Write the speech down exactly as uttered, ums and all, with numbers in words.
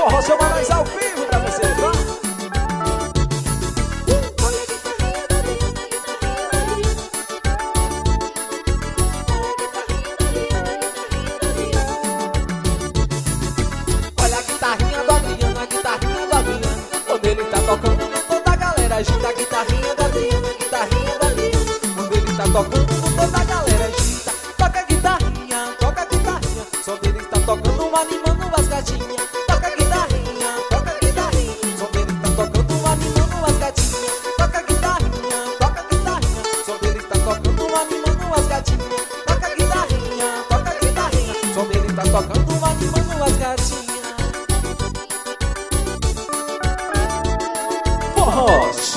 Forró Seu Manais ao vivo pra você, tá? Olha a guitarrinha do Adriano, a guitarrinha do Adriano. Quando ele tá tocando, toda a galera agita a guitarrinha do Adriano, a guitarrinha do Adriano. Quando ele tá tocando,